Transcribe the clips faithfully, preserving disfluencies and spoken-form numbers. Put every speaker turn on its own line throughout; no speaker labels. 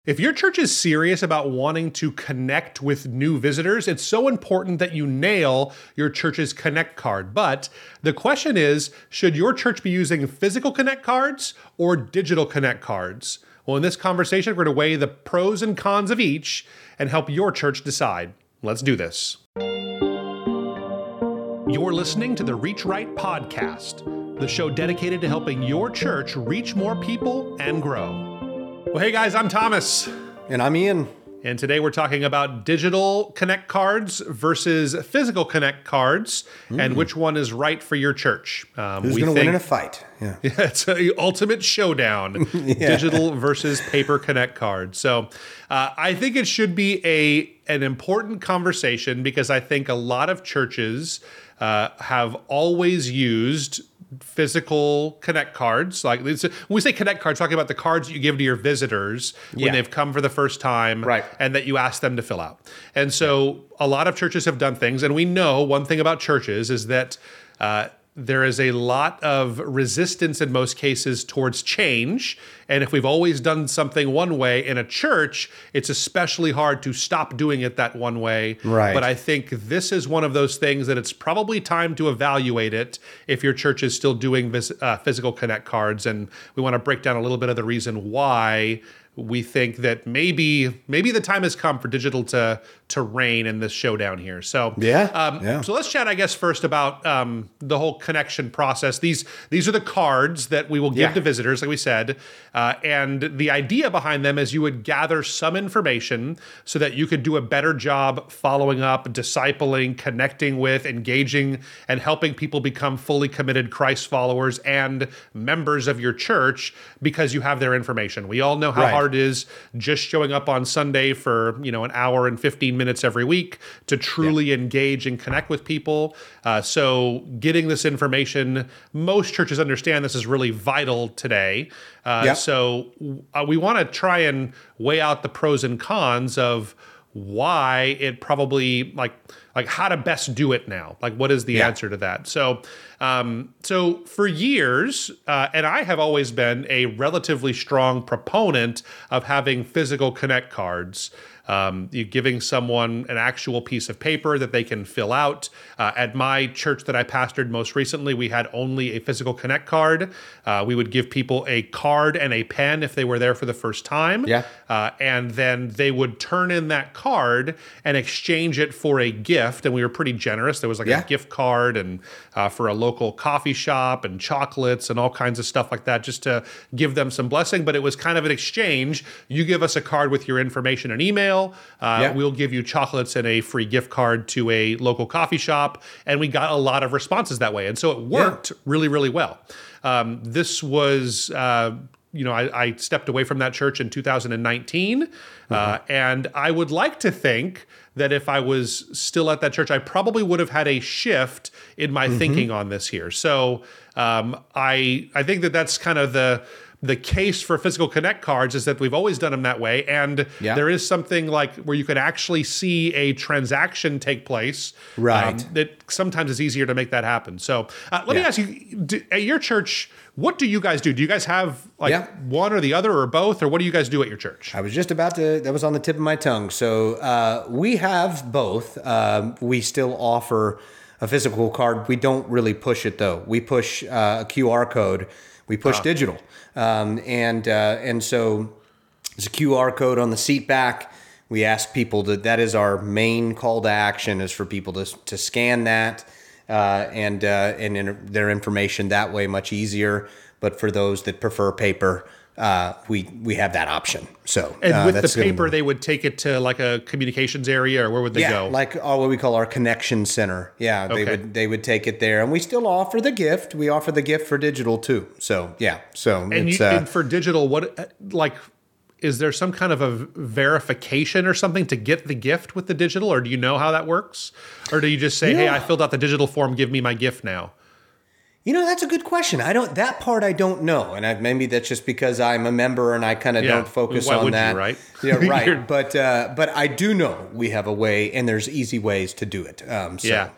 If your church is serious about wanting to connect with new visitors, it's so important that you nail your church's Connect card. But the question is, should your church be using physical Connect cards or digital Connect cards? Well, in this conversation, we're going to weigh the pros and cons of each and help your church decide. Let's do this. You're listening to the Reach Right podcast, the show dedicated to helping your church reach more people and grow. Well, hey guys, I'm Thomas.
And I'm Ian.
And today we're talking about digital Connect cards versus physical Connect cards mm. and which one is right for your church.
Um, Who's going to win in a fight?
Yeah, yeah it's the ultimate showdown, yeah. Digital versus paper Connect cards. So uh, I think it should be a an important conversation because I think a lot of churches uh, have always used physical Connect cards. Like when we say Connect cards, talking about the cards that you give to your visitors when yeah. they've come for the first time,
right.
and that you ask them to fill out. And so a lot of churches have done things, and we know one thing about churches is that uh, there is a lot of resistance in most cases towards change. And if we've always done something one way in a church, it's especially hard to stop doing it that one way.
Right.
But I think this is one of those things that it's probably time to evaluate it if your church is still doing vis- uh, physical Connect cards. And we want to break down a little bit of the reason why we think that maybe maybe the time has come for digital to to reign in this showdown here. So
yeah,
um,
yeah.
So let's chat, I guess, first about um, the whole connection process. These these are the cards that we will give
yeah.
to visitors, like we said, uh, and the idea behind them is you would gather some information so that you could do a better job following up, discipling, connecting with, engaging, and helping people become fully committed Christ followers and members of your church because you have their information. We all know how
right.
hard it is just showing up on Sunday for, you know, an hour and fifteen minutes every week to truly yeah. engage and connect with people. Uh, so getting this information, most churches understand this is really vital today. Uh,
yeah.
So uh, we want to try and weigh out the pros and cons of why it probably like like how to best do it now. Like what is the
yeah.
answer to that? So um, so for years, uh, and I have always been a relatively strong proponent of having physical Connect cards. Um, you're giving someone an actual piece of paper that they can fill out. Uh, at my church that I pastored most recently, we had only a physical Connect card. Uh, we would give people a card and a pen if they were there for the first time.
Yeah.
Uh, and then they would turn in that card and exchange it for a gift. And we were pretty generous. There was like
yeah.
a gift card and uh, for a local coffee shop and chocolates and all kinds of stuff like that, just to give them some blessing. But it was kind of an exchange. You give us a card with your information and email. Uh,
yeah.
We'll give you chocolates and a free gift card to a local coffee shop. And we got a lot of responses that way. And so it worked yeah. really, really well. Um, this was, uh, you know, I, I stepped away from that church in two thousand nineteen. Mm-hmm. Uh, and I would like to think that if I was still at that church, I probably would have had a shift in my mm-hmm. thinking on this here. So um, I I think that that's kind of the... The case for physical Connect cards is that we've always done them that way. And
yeah.
there is something like where you can actually see a transaction take place.
Right.
Um, that sometimes it's easier to make that happen. So uh, let
yeah.
me ask you, do, at your church, what do you guys do? Do you guys have like
yeah.
one or the other or both? Or what do you guys do at your church?
I was just about to, that was on the tip of my tongue. So uh, we have both. Um, we still offer a physical card. We don't really push it though. We push uh, a Q R code. We push uh, digital. Um, and uh, and so there's a Q R code on the seat back. We ask people to, that is our main call to action, is for people to to scan that uh, and uh, and in their information that way, much easier. But for those that prefer paper, uh, we we have that option. So
and
uh,
with
that's
the paper,
gonna,
they would take it to like a communications area, or where would they
yeah,
go?
like oh, what we call our connection center. Yeah, they
okay.
would they would take it there, and we still offer the gift. We offer the gift for digital too. So yeah, so
and,
it's,
you,
uh,
and for digital, what like is there some kind of a verification or something to get the gift with the digital, or do you know how that works, or do you just say, yeah. hey, I filled out the digital form, give me my gift now?
You know, that's a good question. I don't, that part I don't know. And I, maybe that's just because I'm a member and I kind of
yeah.
don't focus
Why
on
would
that.
You, right?
Yeah, right. but, uh, but I do know we have a way, and there's easy ways to do it. Um, so,
yeah.
yeah.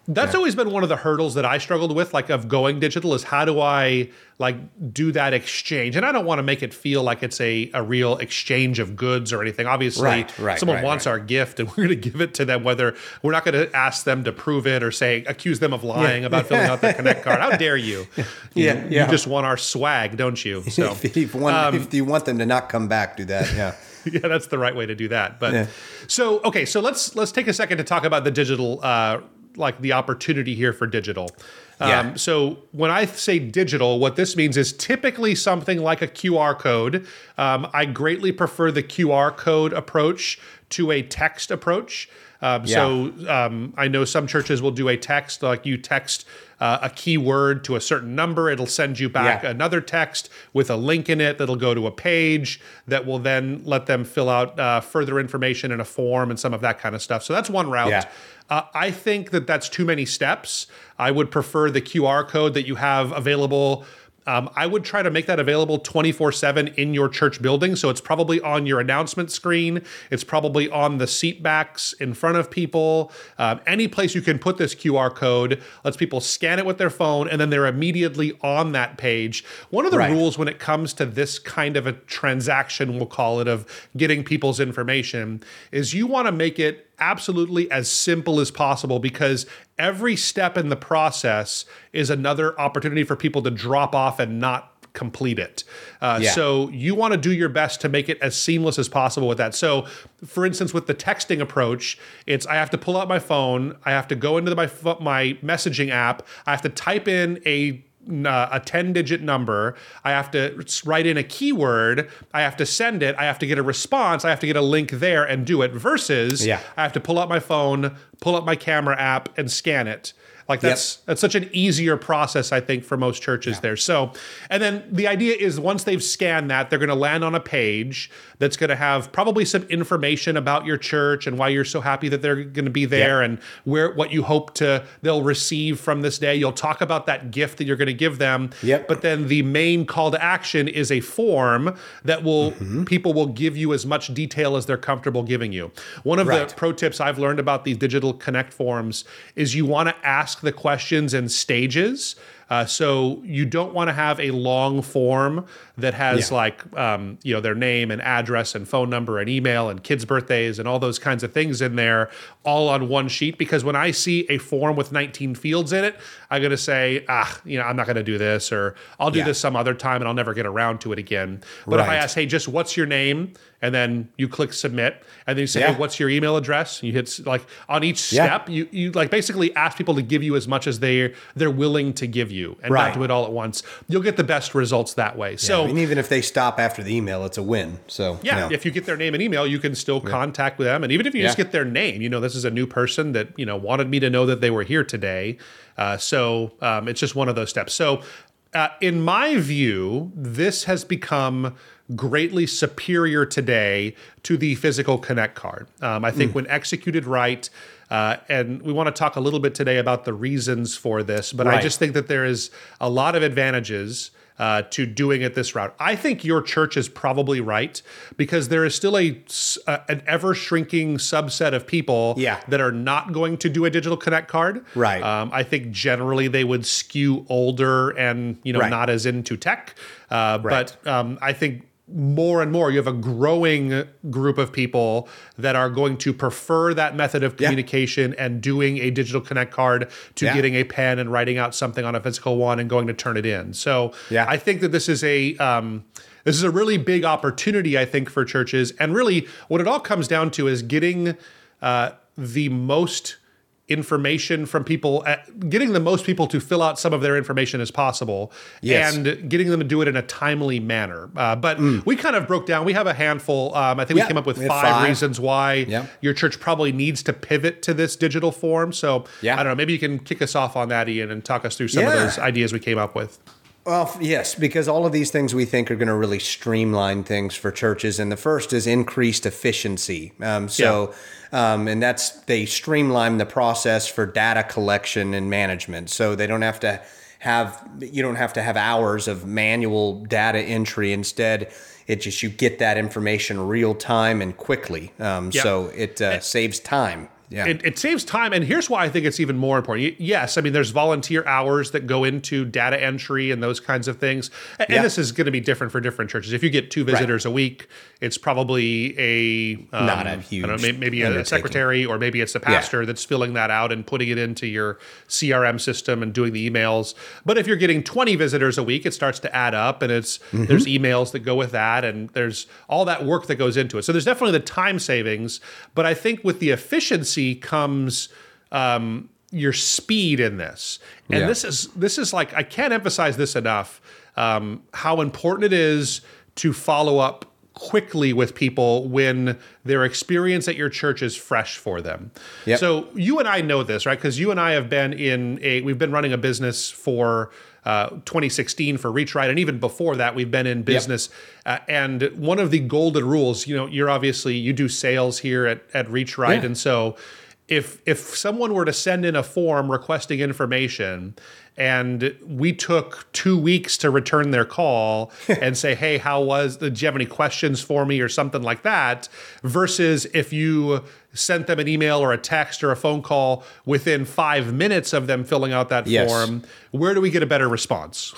That's
Yeah.
always been one of the hurdles that I struggled with, like of going digital, is how do I like do that exchange? And I don't want to make it feel like it's a, a real exchange of goods or anything. Obviously,
Right, right,
someone
right,
wants
right.
our gift and we're going to give it to them, whether we're not going to ask them to prove it or say, accuse them of lying
Yeah.
about filling out their Connect card. How dare you? You-
Yeah,
You
yeah.
just want our swag, don't you? So
if, you want, if you want them to not come back, do that. Yeah.
yeah, that's the right way to do that. But
Yeah.
so, okay, so let's, let's take a second to talk about the digital, uh, like the opportunity here for digital. Um,
Yeah.
So when I say digital, what this means is typically something like a Q R code. Um, I greatly prefer the Q R code approach to a text approach. Um, So um, I know some churches will do a text, like you text uh, a keyword to a certain number. It'll send you back
Yeah.
another text with a link in it that'll go to a page that will then let them fill out uh, further information in a form and some of that kind of stuff. So that's one route.
Yeah.
Uh, I think that that's too many steps. I would prefer the Q R code that you have available. Um, I would try to make that available twenty-four seven in your church building. So it's probably on your announcement screen. It's probably on the seat backs in front of people. Um, any place you can put this Q R code lets people scan it with their phone, and then they're immediately on that page. One of the
Right.
rules when it comes to this kind of a transaction, we'll call it, of getting people's information, is you want to make it absolutely as simple as possible, because every step in the process is another opportunity for people to drop off and not complete it. Uh,
Yeah.
So you want to do your best to make it as seamless as possible with that. So for instance, with the texting approach, it's I have to pull out my phone, I have to go into my pho- my messaging app, I have to type in a uh, a ten-digit number, I have to write in a keyword, I have to send it, I have to get a response, I have to get a link there and do it, versus
Yeah.
I have to pull out my phone, pull up my camera app, and scan it. Like that's that's such an easier process, I think, for most churches there. So, and then the idea is once they've scanned that, they're going to land on a page that's going to have probably some information about your church and why you're so happy that they're going to be there, and where what you hope to they'll receive from this day. You'll talk about that gift that you're going to give them.
Yep.
But then the main call to action is a form that will people will give you as much detail as they're comfortable giving you. One of
Right.
the pro tips I've learned about these digital Connect forms is you want to ask the questions in stages. Uh, so you don't want to have a long form that has
Yeah.
like, um, you know, their name and address and phone number and email and kids' birthdays and all those kinds of things in there all on one sheet. Because when I see a form with nineteen fields in it, I'm going to say, ah, you know, I'm not going to do this, or I'll do
Yeah.
this some other time and I'll never get around to it again. But if I
Right.
ask, hey, just what's your name? And then you click submit, and then you say,
Yeah.
hey, what's your email address? And you hit s- like on each
Yeah.
step, you you like basically ask people to give you as much as they they're willing to give you, and
Right.
not do it all at once. You'll get the best results that way. So
I mean, even if they stop after the email, it's a win. So
yeah,
you know.
if you get their name and email, you can still contact them. And even if you just
Yeah.
get their name, you know, this is a new person that, you know, wanted me to know that they were here today. Uh, so um, it's just one of those steps. So uh, in my view, this has become greatly superior today to the physical Connect card. Um, I think
Mm.
when executed right, uh, and we want to talk a little bit today about the reasons for this, but I
Right.
just think that there is a lot of advantages uh, to doing it this route. I think your church is probably right, because there is still a, s- uh, an ever shrinking subset of people
Yeah.
that are not going to do a digital Connect card.
Right.
Um, I think generally they would skew older and, you know,
Right.
not as into tech. Uh,
Right.
But um, I think more and more you have a growing group of people that are going to prefer that method of
Yeah.
communication and doing a digital Connect card to
Yeah.
getting a pen and writing out something on a physical one and going to turn it in. So
Yeah.
I think that this is a um, this is a really big opportunity, I think, for churches. And really what it all comes down to is getting uh, the most information from people, uh, getting the most people to fill out some of their information as possible,
Yes.
and getting them to do it in a timely manner. Uh, but we kind of broke down, we have a handful, um, I think
Yeah,
we came up with
we have
five,
five.
reasons why
Yeah.
your church probably needs to pivot to this digital form. So
Yeah.
I don't know, maybe you can kick us off on that, Ian, and talk us through some of
Yeah.
those ideas we came up with.
Well, f- yes, because all of these things we think are going to really streamline things for churches. And the first is increased efficiency. Um, so, um, and that's they streamline the process for data collection and management. So they don't have to have you don't have to have hours of manual data entry. Instead, it just you get that information real time and quickly. Um,
Yep.
So it uh, saves time. Yeah.
It, it saves time, and here's why I think it's even more important. Y- Yes, I mean, there's volunteer hours that go into data entry and those kinds of things. And
Yeah.
this is going to be different for different churches. If you get two visitors a week, it's probably a um,
Not a huge
I don't know, may- maybe a
undertaking.
secretary, or maybe it's the pastor that's filling that out and putting it into your C R M system and doing the emails. But if you're getting twenty visitors a week, it starts to add up, and it's
Mm-hmm.
there's emails that go with that, and there's all that work that goes into it. So there's definitely the time savings, but I think with the efficiency comes um, your speed in this. And
Yeah.
this is this is like, I can't emphasize this enough, um, how important it is to follow up quickly with people when their experience at your church is fresh for them.
Yep.
So you and I know this, right? Because you and I have been in a, we've been running a business for uh, twenty sixteen for Reach Right, and even before that, we've been in business. Uh, and one of the golden rules, you know, you're obviously, you do sales here at, at Reach Right,
Yeah.
and so if if someone were to send in a form requesting information, and we took two weeks to return their call and say, hey, how was, do you have any questions for me or something like that, versus if you sent them an email or a text or a phone call within five minutes of them filling out that
Yes.
form, where do we get a better response?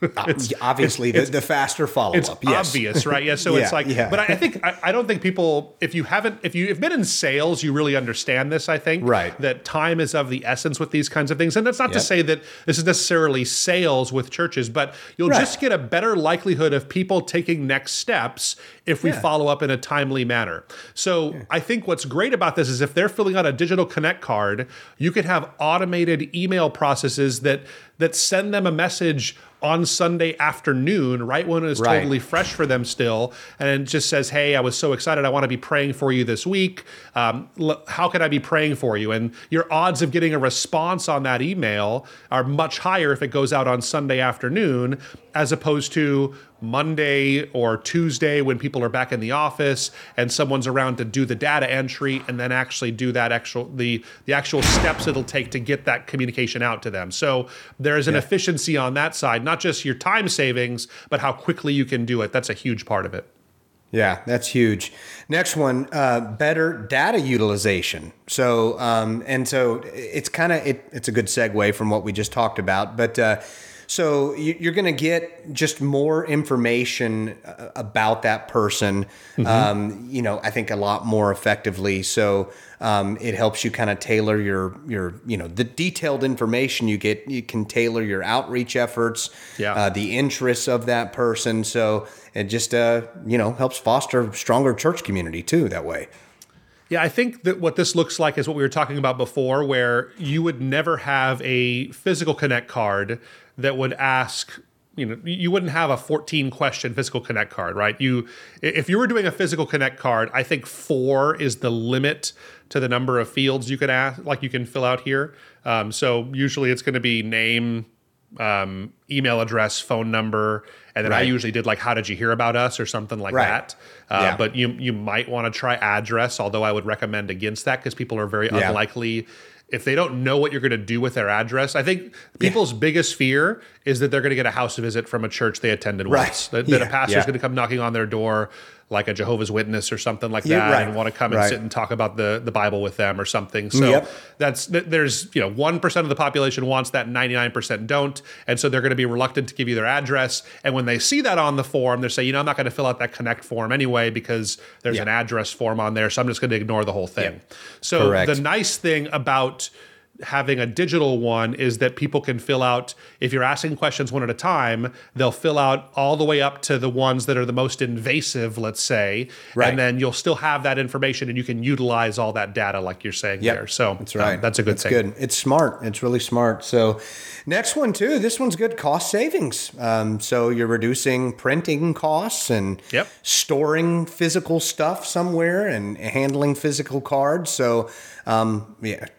Obviously, the, the faster follow
It's
up. Yes.
obvious, right? Yeah. So
Yeah,
it's like,
yeah.
but I, I think I, I don't think people, if you haven't, if you've been in sales, you really understand this. I think,
Right.
that time is of the essence with these kinds of things, and that's not to
Yep.
say that this is necessarily sales with churches, but you'll
Right.
just get a better likelihood of people taking next steps if we
Yeah.
follow up in a timely manner. So I think what's great about this is if they're filling out a digital connect card, you could have automated email processes that that send them a message on Sunday afternoon, right when it's
Right.
totally fresh for them still, and it just says, hey, I was so excited, I want to be praying for you this week. Um, l- how can I be praying for you? And your odds of getting a response on that email are much higher if it goes out on Sunday afternoon, as opposed to Monday or Tuesday when people are back in the office and someone's around to do the data entry and then actually do that actual the the actual steps it'll take to get that communication out to them. So there is an efficiency on that side, not just your time savings, but how quickly you can do it. That's a huge part of it.
Yeah, that's huge. Next one, uh, better data utilization. So, um, and so it's kind of it, it's a good segue from what we just talked about. But uh, so you, you're going to get just more information uh, about that person. Um, you know, I think a lot more effectively. So um, it helps you kind of tailor your your you know the detailed information you get. You can tailor your outreach efforts.
Yeah.
Uh, the interests of that person. So it just, uh, you know, helps foster stronger church community too that way.
Yeah, I think that what this looks like is what we were talking about before, where you would never have a physical connect card that would ask, you know, you wouldn't have a fourteen question physical connect card, right? You, if you were doing a physical connect card, I think four is the limit to the number of fields you could ask, like you can fill out here. Um, so usually it's going to be name, um, email address, phone number, and then I
Right.
usually did like, how did you hear about us or something like
Right.
that. Uh,
Yeah.
But you you might want to try address, although I would recommend against that because people are very
Yeah.
unlikely. If they don't know what you're going to do with their address, I think people's biggest fear is that they're going to get a house visit from a church they attended
Right.
once. That, that a
Yeah.
pastor's
Yeah.
going to come knocking on their door like a Jehovah's Witness or something like
Yeah,
that,
right.
and want to come and
Right.
sit and talk about the, the Bible with them or something. So
Yep.
that's th- there's you know one percent of the population wants that, ninety-nine percent don't, and so they're going to be reluctant to give you their address. And when they see that on the form, they say, you know, I'm not going to fill out that connect form anyway because there's
Yep.
an address form on there, so I'm just going to ignore the whole thing.
Yep.
So
Correct.
the nice thing about having a digital one is that people can fill out, if you're asking questions one at a time, they'll fill out all the way up to the ones that are the most invasive, let's say,
Right.
and then you'll still have that information and you can utilize all that data like you're saying
Yep.
there. So
That's right.
um, that's a good
That's
thing.
good. It's smart. It's really smart. So next one too, this one's good, cost savings. Um, so you're reducing printing costs and
Yep.
storing physical stuff somewhere and handling physical cards. So um, yeah,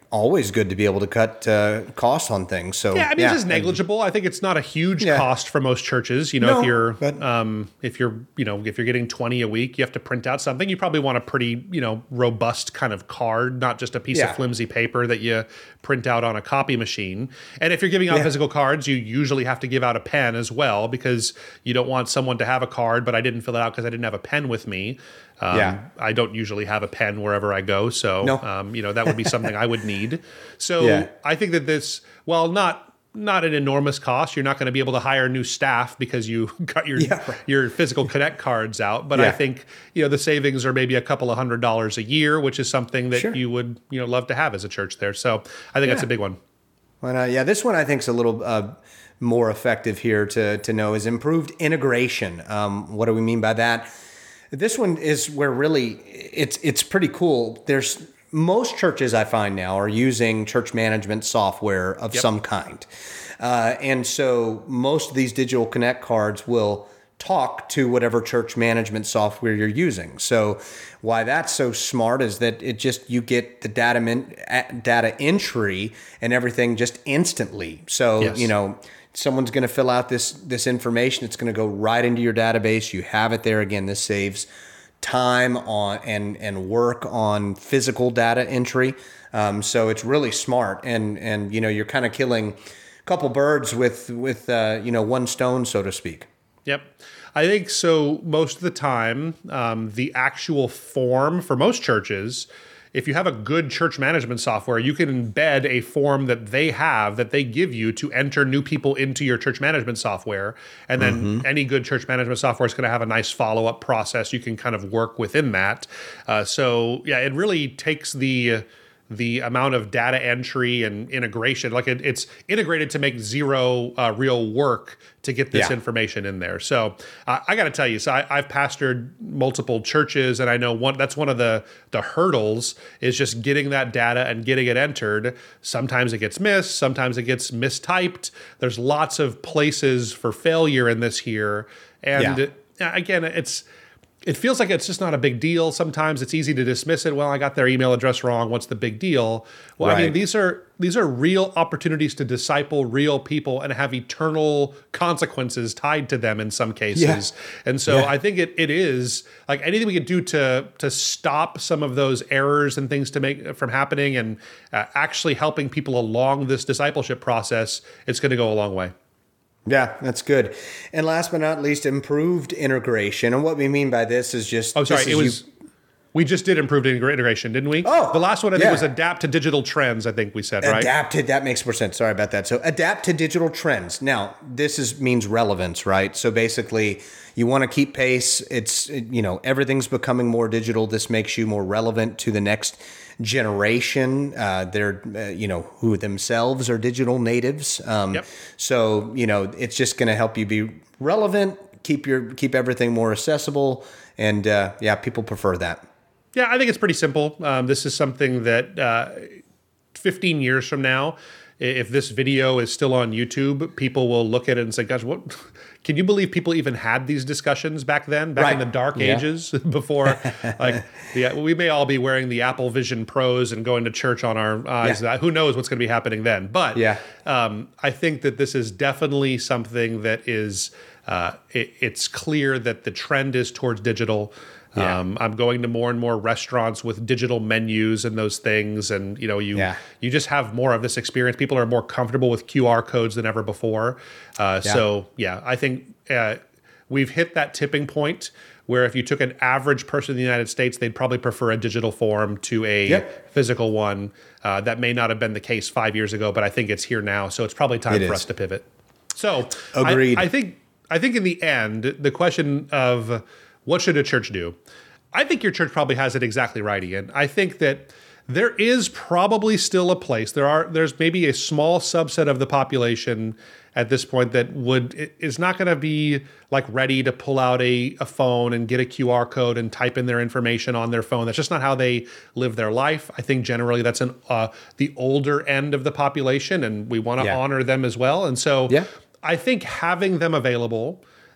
always good to be able to cut uh, costs on things. So
yeah, I mean, yeah. It's just negligible. I think it's not a huge yeah. cost for most churches. You know, no, if you're but, um, if you're you know if you're getting twenty a week, you have to print out something. You probably want a pretty you know robust kind of card, not just a piece yeah. of flimsy paper that you print out on a copy machine. And if you're giving out yeah. physical cards, you usually have to give out a pen as well, because you don't want someone to have a card, but I didn't fill it out because I didn't have a pen with me. Um, yeah. I don't usually have a pen wherever I go. So, no. um, you know, that would be something I would need. So yeah. I think that this, well, not not an enormous cost. You're not going to be able to hire new staff because you got your yeah, right. your physical Connect cards out. But yeah. I think, you know, the savings are maybe a couple of hundred dollars a year, which is something that sure. you would, you know, love to have as a church there. So I think yeah. that's a big one.
Well, uh, yeah, this one I think is a little uh, more effective here to, to know is improved integration. Um, what do we mean by that? This one is where really it's it's pretty cool. There's most churches I find now are using church management software of yep. some kind. Uh, and so most of these digital Connect cards will talk to whatever church management software you're using. So why that's so smart is that it just, you get the data min, data entry and everything just instantly. So, yes. you know, someone's going to fill out this this information. It's going to go right into your database. You have it there. Again, this saves time on and and work on physical data entry. Um, so it's really smart. And and you know, you're kind of killing a couple birds with with uh, you know one stone, so to speak.
Yep. I think so. Most of the time, um, the actual form for most churches, if you have a good church management software, you can embed a form that they have, that they give you to enter new people into your church management software. And then mm-hmm. any good church management software is going to have a nice follow-up process. You can kind of work within that. Uh, so yeah, it really takes the the amount of data entry and integration, like it, it's integrated to make zero uh, real work to get this yeah. information in there. So uh, I got to tell you, so I, I've pastored multiple churches, and I know one that's one of the the hurdles is just getting that data and getting it entered. Sometimes it gets missed, sometimes it gets mistyped. There's lots of places for failure in this here, and yeah. again, it's. It feels like it's just not a big deal. Sometimes it's easy to dismiss it. Well, I got their email address wrong. What's the big deal? Well, right. I mean, these are these are real opportunities to disciple real people and have eternal consequences tied to them in some cases. Yeah. And so yeah. I think it it is like anything we can do to to stop some of those errors and things to make from happening and uh, actually helping people along this discipleship process. It's going to go a long way.
Yeah, that's good. And last but not least, improved integration. And what we mean by this is just...
Oh, sorry. It was... You, we just did improved integration, didn't we?
Oh,
the last one I think
yeah.
was adapt to digital trends, I think we said, right?
Adapted, that makes more sense. Sorry about that. So adapt to digital trends. Now, this is means relevance, right? So basically, you want to keep pace. It's, you know, everything's becoming more digital. This makes you more relevant to the next generation. Uh, they're, uh, you know, who themselves are digital natives. Um, yep. So, you know, it's just going to help you be relevant, keep your keep everything more accessible. And uh, yeah, people prefer that.
Yeah, I think it's pretty simple. Um, this is something that uh, fifteen years from now, if this video is still on YouTube, people will look at it and say, gosh, what? Can you believe people even had these discussions back then, back right. in the dark yeah. ages before? Like, yeah, we may all be wearing the Apple Vision Pros and going to church on our eyes. Yeah. Who knows what's going to be happening then? But yeah. um, I think that this is definitely something that is, uh, it, it's clear that the trend is towards digital. Yeah. Um, I'm going to more and more restaurants with digital menus and those things, and you know, you yeah. you just have more of this experience. People are more comfortable with Q R codes than ever before. Uh, yeah. So, yeah, I think uh, we've hit that tipping point where if you took an average person in the United States, they'd probably prefer a digital form to a yep. physical one. Uh, that may not have been the case five years ago, but I think it's here now. So it's probably time it for is. us to pivot. So,
agreed.
I, I think I think in the end, the question of what should a church do? I think your church probably has it exactly right, Ian. I think that there is probably still a place. There are, there's maybe a small subset of the population at this point that would is not going to be like ready to pull out a, a phone and get a Q R code and type in their information on their phone. That's just not how they live their life. I think generally that's an uh, the older end of the population, and we want to yeah. honor them as well. And so yeah. I think having them available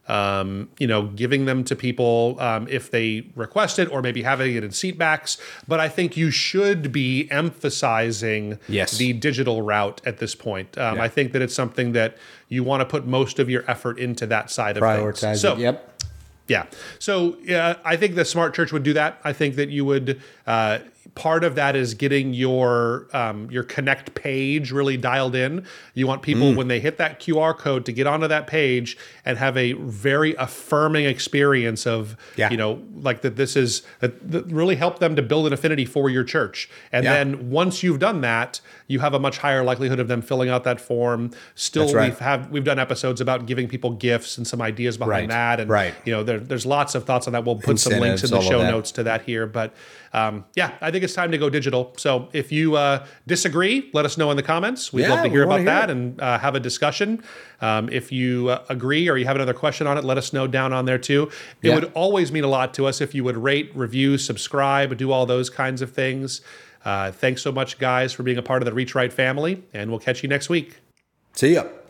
um, you know, giving them to people um, if they request it, or maybe having it in seat backs. But I think you should be emphasizing
Yes.
the digital route at this point. Um,
Yeah.
I think that it's something that you want to put most of your effort into that side of
Prioritize
things.
it.
So,
Yep.
yeah. So yeah, I think the Smart Church would do that. I think that you would. Uh, part of that is getting your um, your Connect page really dialed in. You want people
Mm.
when they hit that Q R code to get onto that page and have a very affirming experience of,
Yeah.
you know, like that. This is that, that really help them to build an affinity for your church. And
Yeah.
then once you've done that, you have a much higher likelihood of them filling out that form. Still,
That's right.
we've have we've done episodes about giving people gifts and some ideas behind
Right.
that, and
Right.
you know, there, there's lots of thoughts on that. We'll put some links in
Incentives,
the
all of
show
that.
notes to that here. But um, yeah, I think it's time to go digital. So if you uh, disagree, let us know in the comments. We'd
Yeah,
love to
we
hear
wanna
about
hear
that
it.
and uh, have a discussion. Um, if you uh, agree or you have another question on it, let us know down on there too. It
Yeah.
would always mean a lot to us if you would rate, review, subscribe, do all those kinds of things. Uh, thanks so much, guys, for being a part of the Reach Right family, and we'll catch you next week.
See ya.